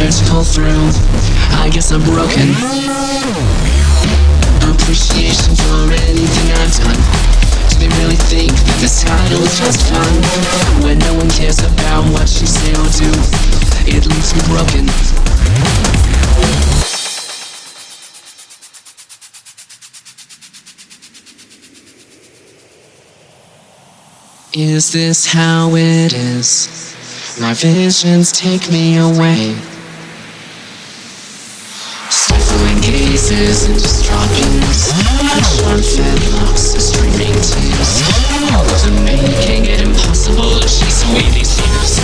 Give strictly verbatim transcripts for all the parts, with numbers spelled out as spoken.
to pull through. I guess I'm broken. Appreciation for anything I've done. Do they really think that this title is just fun? When no one cares about what you say or do, it leaves me broken. Is this how it is? My visions take me away. Stifling gazes and distraught views, unsharp fedlocks and streaming tears. All those are making it impossible to chase away these tears.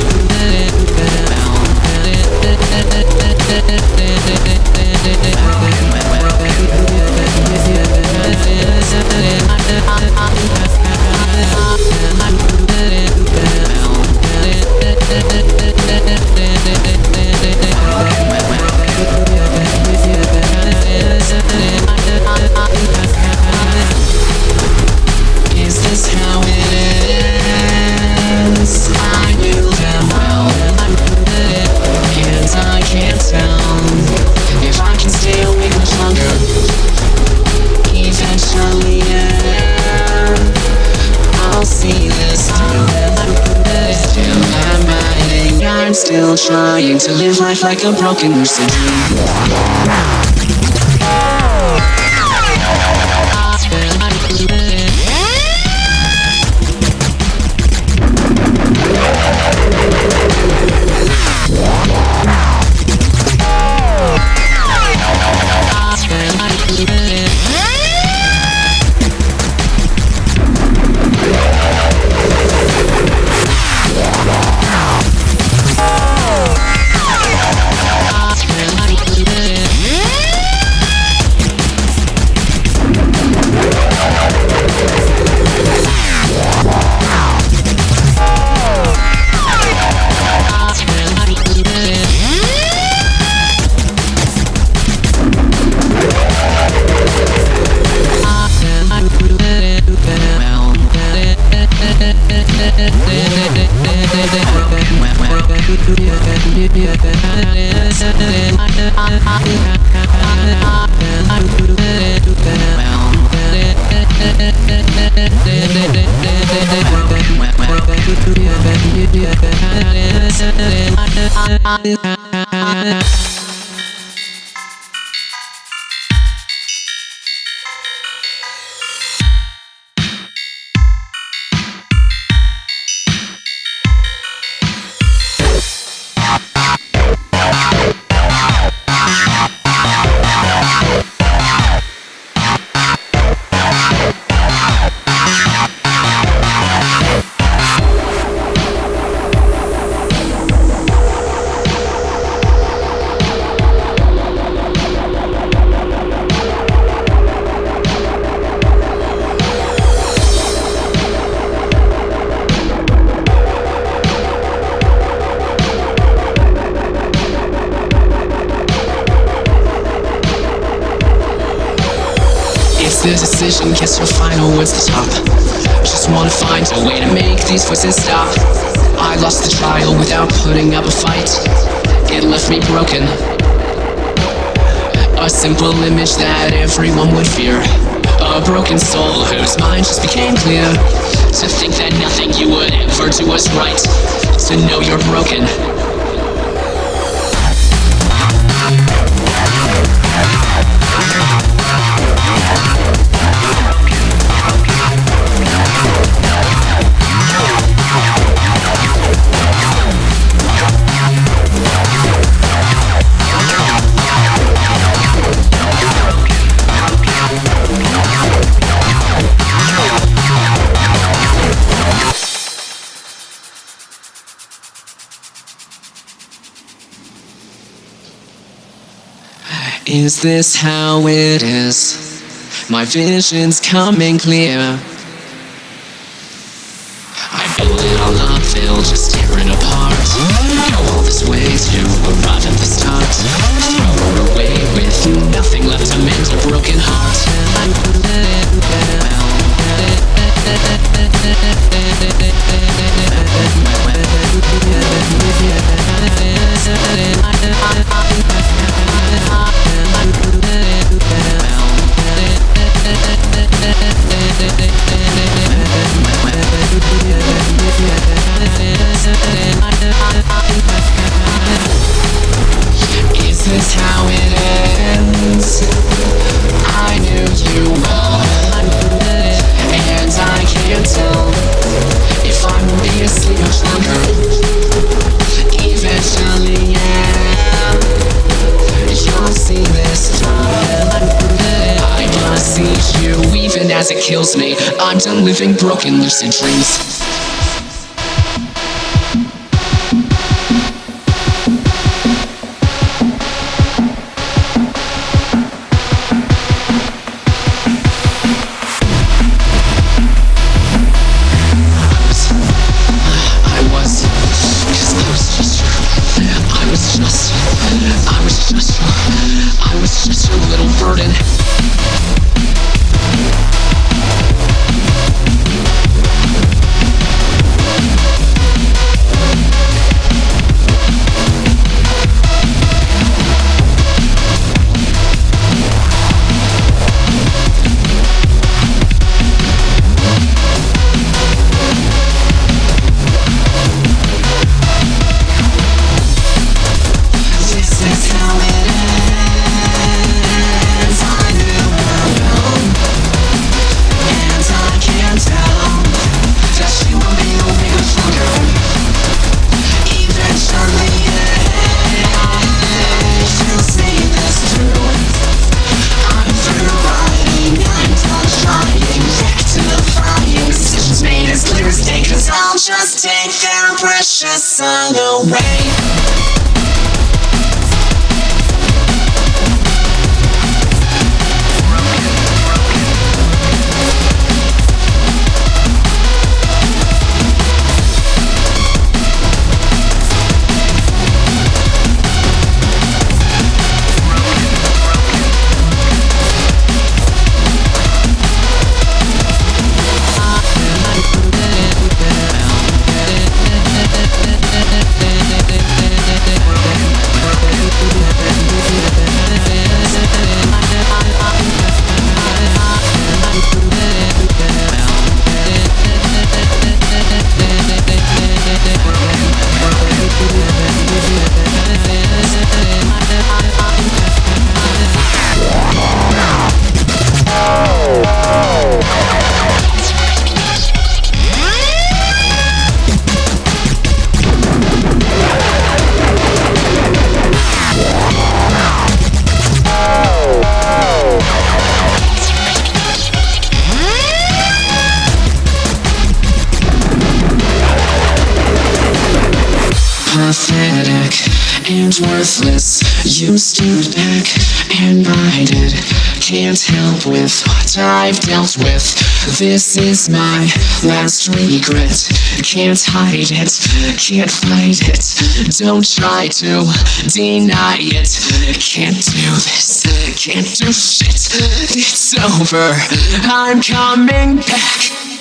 Is this how it is? I knew them well, and I can't tell if I can stay awake much longer. Eventually, yeah, I'll see this through. Still I'm hiding, I'm still trying to live life like a broken lucid dream. The decision, guess your final words the top. Just wanna find a way to make these voices stop. I lost the trial without putting up a fight. It left me broken. A simple image that everyone would fear. A broken soul whose mind just became clear. To think that nothing you would ever do was right. To know you're broken. Is this how it is? My vision's coming clear. I built it all up, they'll just tear it apart. Go all this way to arrive at the start. Throw it away with nothing left to mend a broken heart. as it kills me. I'm done living broken, lucid dreams. Just take their precious sun away. Pathetic and worthless, you stood back and bided. Can't help with what I've dealt with. This is my last regret. Can't hide it, can't fight it. Don't try to deny it. Can't do this, can't do shit. It's over, I'm coming back.